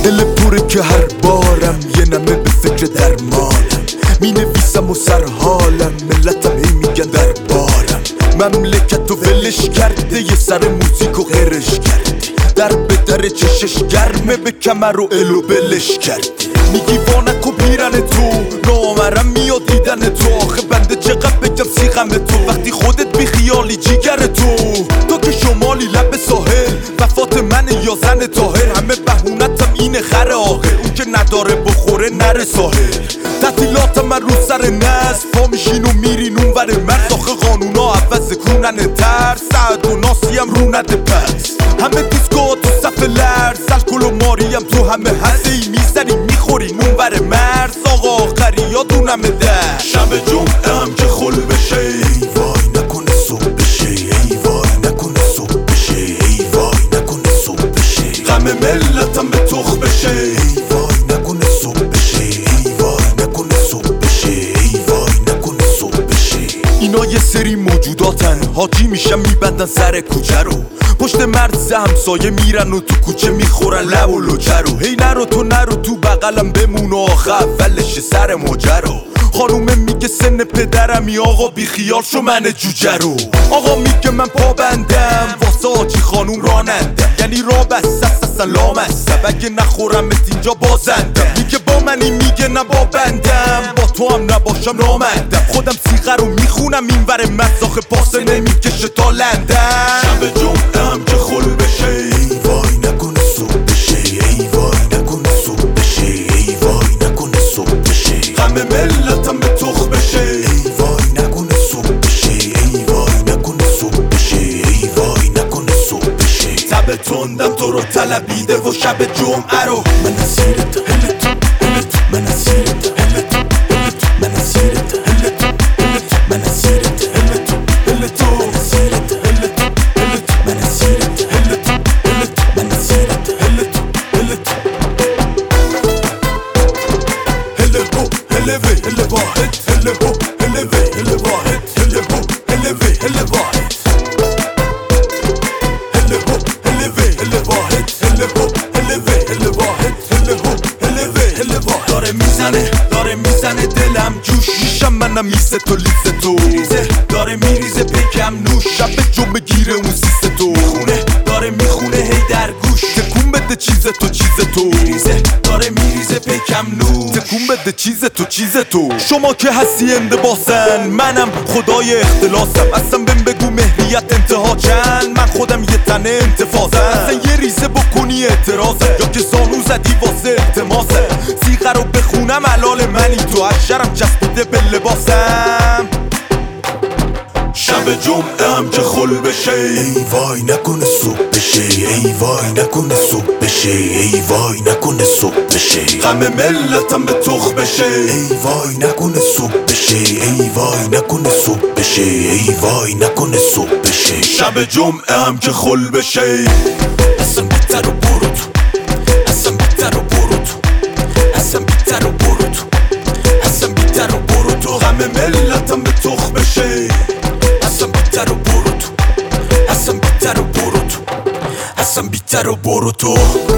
دل پره که هر بارم یه نمه به فکر درمانم، می نویسم و سر حالم، ملتم هی میگن در بارم. مملکت رو ولش کرده یه سر موزیک و غیرش کردی، در به در چشش گرمه به کمر و الو بلش کردی. میگی وانک و پیرن تو، نامرم میاد دیدن تو. آخه بنده چقدر بگم سیغم تو وقتی خودت بی خیالی جیگر تو که شمالی لب ساحل، وفات من یا زن طاهر. همه بهونتم اینه خر آخر، اون که نداره بخوره نره ساحل. تعطیلات من رو سر نصف، پا میشین و میرین اون ور مرز. آخه قانونا عوض کنن ترس، سعد و ناسیم رو نده پس. همه دیسکو تو صف لرز، الکل و ماریم تو همه هسته ای میزنی میخورین اون ور مرز. آقا آخری یادونم در شب جمعه هم که خل بشه، ای وای نکنه صبح بشه، ای وای نکنه صبح بشه، ای وای نکنه صبح بشه. غم ملتم به تخ بشه، ای وای نکنه صبح بشه، ای وای نکنه صبح بشه، ای وای نکنه صبح بشه. اینا یه سری موجوداتن، حاجی میشن میبندن سر کوچه رو، پشت مرز همسایه میرن و تو کوچه میخورن لب و لوچه رو. هی نرو تو بغلم بمون و آخه اولش سر ماجرا. خانومه میگه سن پدرمی، آقا بی خیال شو من جوجه رو. آقا میگه من پابندم واسه آجی خانوم رانندم، یعنی را بسته اصلا لامستم، اگه نخورمت اینجا بازندم. میگه با منی میگه نه با بندم، با تو هم نباشم نامندم. خودم سیغه رو میخونم این ور مزاخ پاسه نمیکشه تا لندن. شب جمعه هم که خل بشه، ای وای نکنه صبح بشه، ای وای نکنه صبح بشه، ای وای نکنه صبح بشه. غم ملتم به تخ بشه، ای وای نکنه صبح بشه، ای وای نکنه صبح بشه، ای وای نکنه صبح بشه. تب تندم تو رو طلبیده و شب جمعه رو من اسیرت هلت هلت، من اسیرت هلت هلت، من اسیرت هلت هلت، من اسیرت هلت هلت، من اسیرت هلت هلت، من اسیرت هلت هلت، من اسیرت هلت هلت. هلهو هلوی هل واحد، هلهو هلوی هل واحد، هلهو هلوی هل واحد، هلهو هلوی هل واحد، هلهو هلوی هل واحد، هلهو هلوی هل واحد. داره میزنه دلم جوش، میشم منم میسه تو لیسه تو میریزه، داره میریزه پیکم نوش. شب جمعه گیره اون سیسه تو میخونه، داره میخونه هی در گوش. تکون بده چیز تو میریزه، داره میریزه پیکم نوش. تکون بده چیز تو. شما که هستی اندباسن، منم خدای اختلاسم. اصلا بهم بگو مهریت انتها چند، من خودم یه تنه انتفاضم. اصلا یه ریزه بکنی اعتراضه، یا که زانو زدی واسه التماسه. سیغه رو بخونم علال منی تو، اشرم چسبیده به لباسم. شب جمعه هم که خل بشه، ای وای نکنه صبح بشه، ای وای نکنه صبح بشه، ای وای نکنه صبح بشه. غم ملتم به تخ بشه، ای وای نکنه صبح بشه، ای وای نکنه صبح بشه، ای وای نکنه صبح بشه. شب جمعه هم که خل بشه، اصلا بیتر و برو تو، اصلا بیتر و برو تو، اصلا بیتر و برو تو، اصلا بیتر و برو تو. غم ملتم به تخ بشه، اصلا بیتر و برو تو، اصلا بیتر و برو تو، اصلا بیتر و برو تو.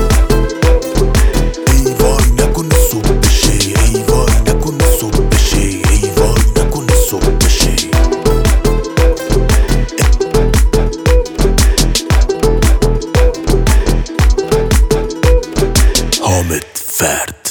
ای وای نکنه صبح بشه، ای وای نکنه صبح بشه، ای وای نکنه صبح بشه. حامد فرد.